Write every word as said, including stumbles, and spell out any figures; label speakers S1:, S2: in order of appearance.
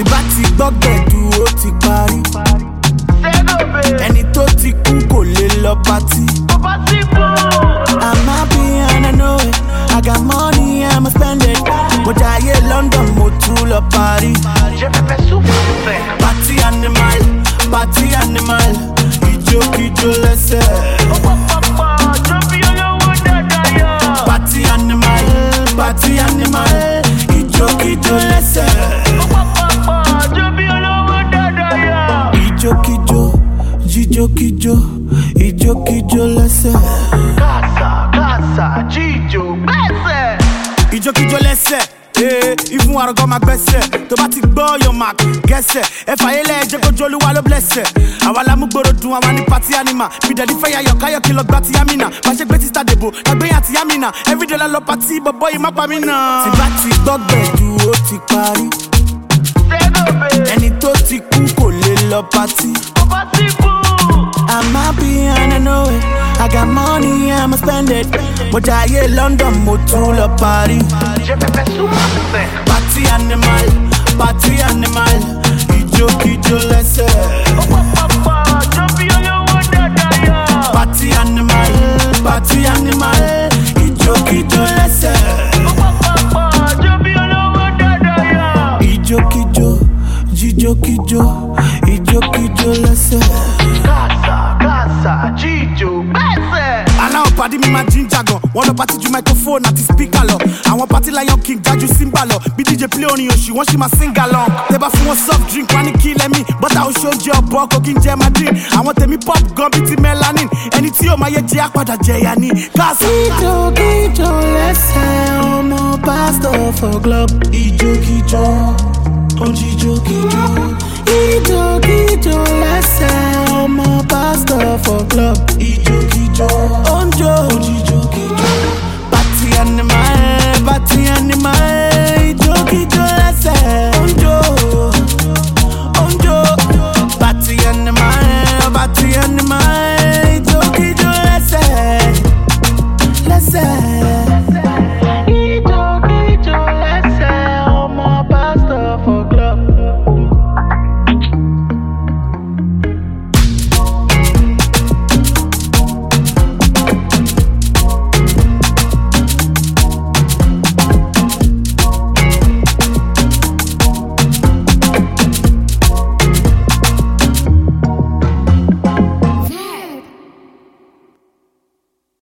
S1: Tí bá ti gbọ́gbẹ̀dù ó ti parí. Ẹni tó ti kú kò lè lọ pátí. I'm happy and I know it. I got money, I'ma spend it. Mo jayé London, mo tún lọ Paris. Party animal, party animal. Ijó kíjó lẹ́sẹ̀. Party animal, party animal. Ijó kíjó lẹ́sẹ̀. Ijó kíjó, jíjó kíjó, ijó kíjó lẹ́sẹ̀.
S2: Casa, casa, jíjó gbẹ́sẹ̀.
S1: Ijó kíjó lẹ́sẹ̀. Eh, even àrògọ́ máa gbẹ́sẹ̀. Tó bá ti gbọ́ your mark, gẹ́sẹ̀. Ẹ fàyẹ́lẹ̀ jẹ́ kójú Olúwa ló blẹ́sẹ̀. Àwa la mú gbòòrò dùn, àwa ní party animal. Bìdẹ̀dí fẹ́ yayọ̀ káyọ̀ kí lọ gbá ti Yamina. Bá ṣe gbé ti Star Debo, lágbéyàn àti Yamina. Everyday la lọ party, bọ̀bọ̀ yìí má pa mí náà. Tí bá ti gbọ́gbẹ̀dù ó ti parí. Ẹni tó ti kú kò lè lọ party. I'm happy and I know it. I got money, I'ma spend it. Mo jayé London, mo tún lọ Paris. Party animal, party animal. Ijó kíjó lẹ́sẹ̀. Party animal, party animal. Ijó kíjó lẹ́sẹ̀. Ijó kíjó, jíjó kíjó, ijó kíjó lẹ́sẹ̀.
S2: Casa, casa, jíjó gbẹ́sẹ̀.
S1: Aláwọ̀ pàdé mi máa jíjà gan. Wọ́n lọ pàtí ju microphone àti speaker lọ. Àwọn pàtí Lion King jájú Simba lọ. Bí D J play orin òṣì, wọ́n ṣì máa sing along. Tẹ́ bá fún wọn soft drink, wọ́n á ní kí lẹ́mí. Bọ́tà oṣù oúnjẹ ọ̀bọ kò kí n jẹ Madrid. Àwọn tèmi pop gan bíi ti melanin. Ẹni tí yóò máa yẹ jẹ́ àpàdà jẹ̀yà ni. Káàsì. Ijó kíjó lẹ́sẹ̀, ọmọ pastor for club. Ijó kíjó, ó jíjó kíjó. Ijó